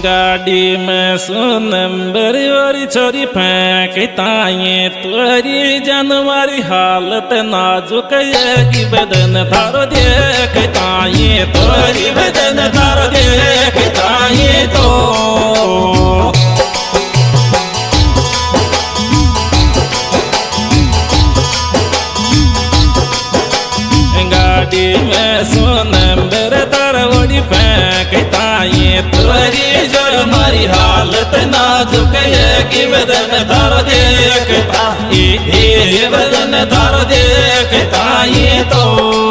गाड़ी में सुनंबर और छोरी फेंकता ये तोरी जनवरी हालत नाजुक की बदन थारो देखता ये तोरी बदन थारो देखता ये तो गाड़ी में सुनंबर तरवड़ी फेंकता ये तोरी जो हमारी हालत नाजुक है कि बदन तार देखता ये बदन तार देखता ये तो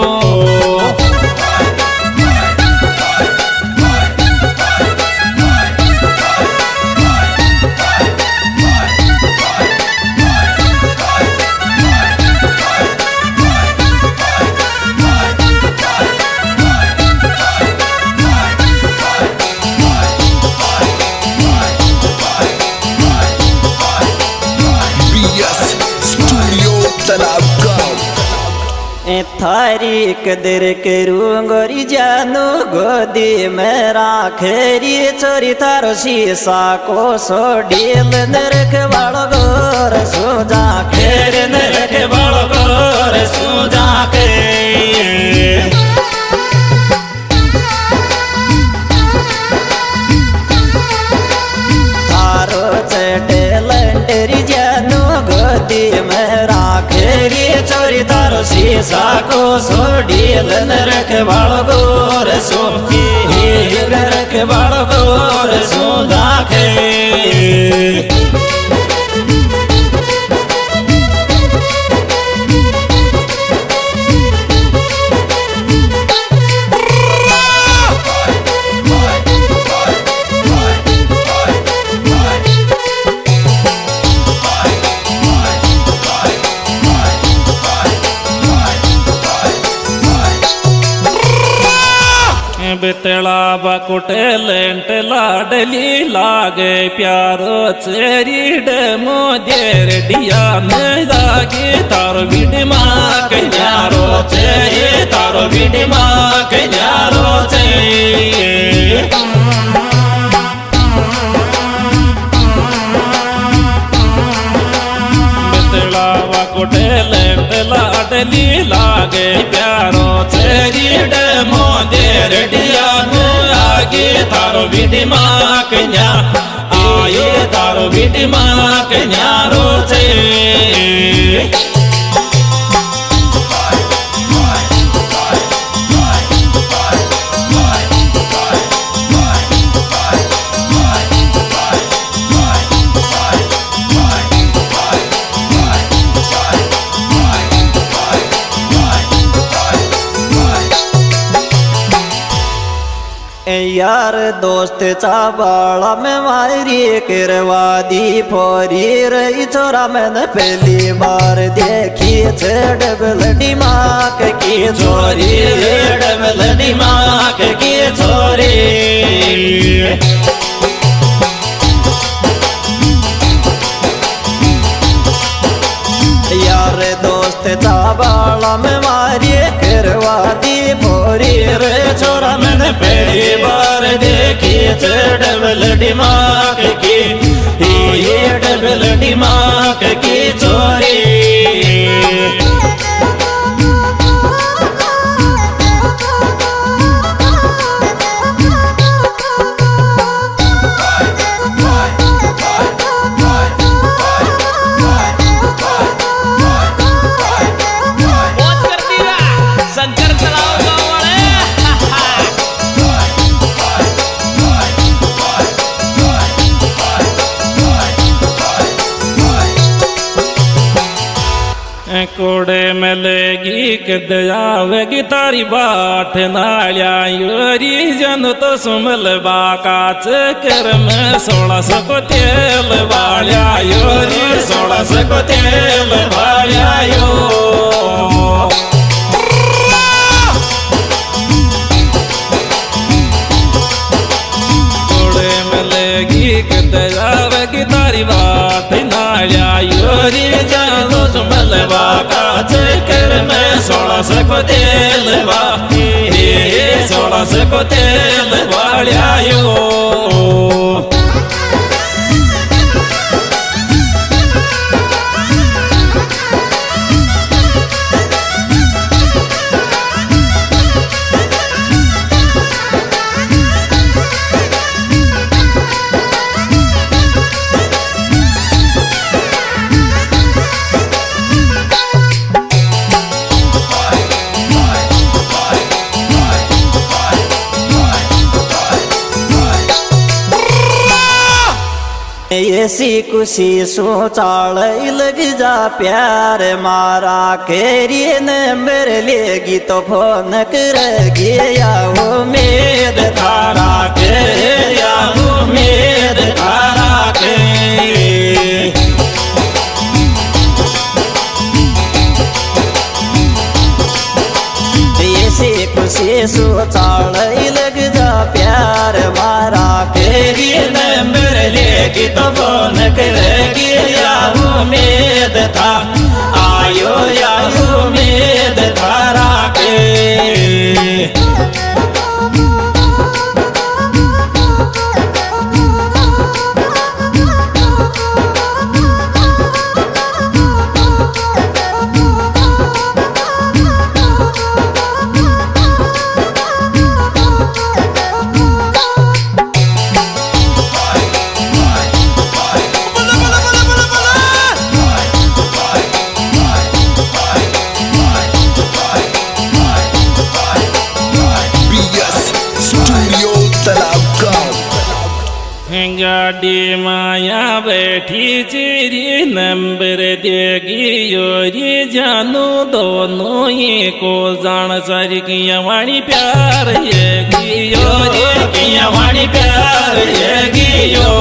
थारी कदर करूँ गोरी जानू गोदी में राखेरी चोरी थारो शीशा को सो डील नरक बाड़ो गोर सूजा खेर नरक बाड़ो गोर सूजा के थारो चटे लंडरी जानू गोदी में राखेरी चोरी थारो शीशा को सो डील नरक बाड़ो गोर सो नरक बाड़ो गोर सो दाखे बितला बकुटे लेंट लाडली लागे प्यारो चेरी डमो देर डिया में दागे तारो बिडमा के न्यारो चेरी तारो बिडमा के न्यारो चेरी बितला बकुटे लेंट लाडली लागे प्यारो चेरी डमो देर डिया आगे तारो बिडमा कन्या आये तारो बिडमा कन्या रोचे यार दोस्त चाबाड़ा में मारी करवा दी फोरी रही छोरा मैंने पहली बार देखी डबल दिमाग की छोरी डबल दिमाग की छोरी यार दोस्त चाबाड़ा में मारी करवा दी फोरी रे छोरा मैंने पहली बार देखी डबल दिमाग की ये डबल दिमाग की छोरी कोड़े में लेगी के दयावेगी तारी बाट नालिया योरी जन तो सुमल बाका चक्कर में 1600 को तेल वालिया योरी 1600 को तेल वालिया यो कोड़े में लेगी के दयावेगी तारी बाट नालिया योरी जन तो सुमल बाका चक्कर में 1600 को तेल वा 1600 से को तेल वाल्यायो ऐसी खुशी सोचाल लग जा प्यार मारा केरी नंबर लेगी तो फोन करेगी या उम्मीद थारा के या उम्मीद थारा के ऐसी खुशी सोचाल लग जा प्यार मारा केरी नंबर लेगी तो फोन करेगी या उम्मीद था आयो या उम्मीद थारा के गाड़ी माया बैठी चिरी नंबर देगी योरी जानू दोनों ये को जान सारी किया वाणी प्यार ये योरी किया वाणी प्यार ये यो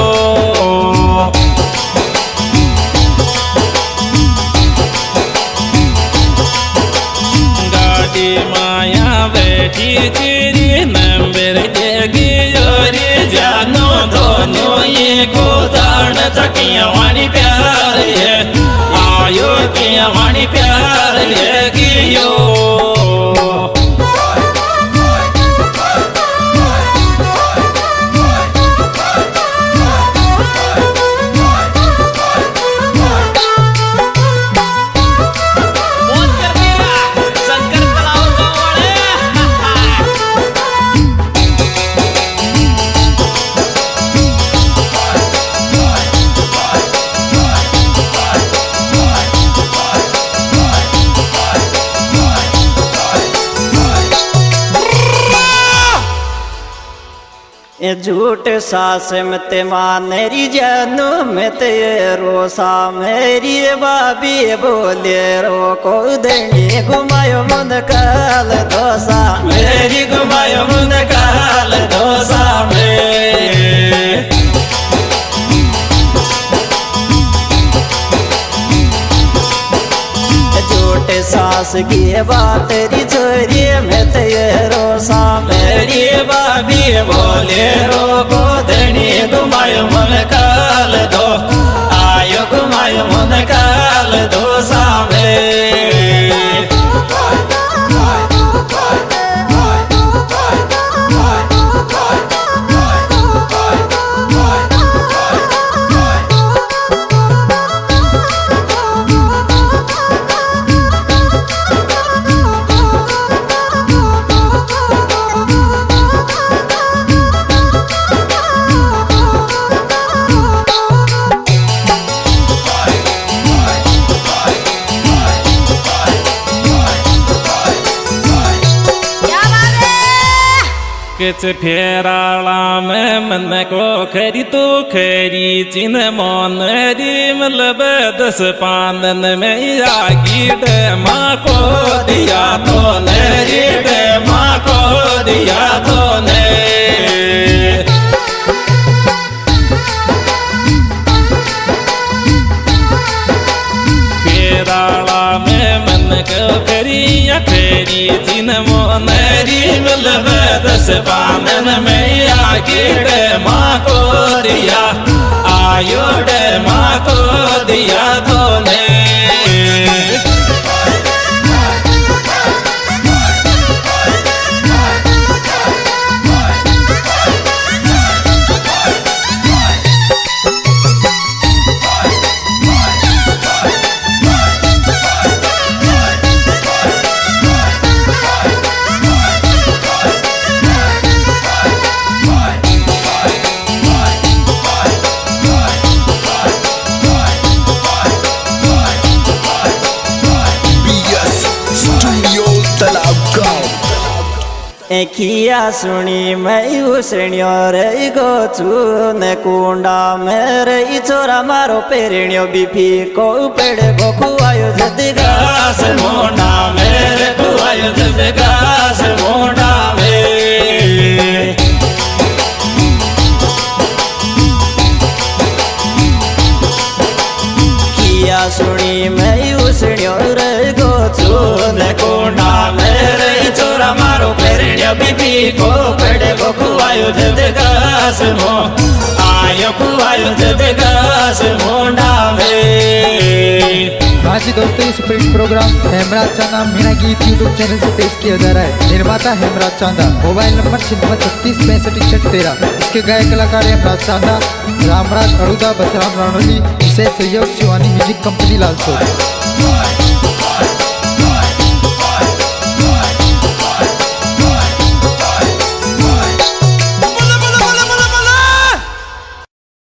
गाड़ी माया बैठी चिरी नंबर देगी योरी जानू दोनों ये को जान सकिया वाणी प्यार ये आयो किया वाणी प्यार ये गियो झूठ सास मत मानेरी जानू मत रोसा मेरी बाबी बोले रो को देनी घुमायो मन काल दोसा मेरी घुमायो मन काल दोसा में झूठ सास की बात री छोरी में रोसा मेरी बाबी बोले रो को धनी घुमायो मन काल दो आयो घुमायो मन काल दो सामे किच फेराला में मन को खरी तो खरी चिन मन री मतलब 10 पानन में आगी डे माँ को दिया तो ने री डे माँ को दिया तो ने फेराला में मन को खरी या खरी चिन मन री मतलब 10 पानन में आगे डे माँ को दिया आयो डे माँ को दिया तो ने एखिया सुनी मैं उसण्यो रे गो चून कुंडा मेरे छोरा मारो पेरणियो बीफी को पेड़ को खुआयो जद घास मोंडा मेरे खुआयो जद घास मोंडा में किया सुनी मैं उसण्यो रे गो चून कुंडा मेरे छोरा मारो पेरणियो बीबी को पेड़ को खुआयो जद घास मो आयो खुआयो जद घास मोंडा में। हाँ जी दोस्तों, इस प्रोग्राम हेमराज चांदा मीना गीत यूट्यूब चैनल से पेश किया जा रहा है। निर्माता हेमराज चांदा, मोबाइल नंबर 36656113। इसके गायक कलाकार हेमराज चांदा, रामराज अड़ूदा, बसराम रानोली, विशेष सहयोग शिवानी म्यूजिक कंपनी लालसोट।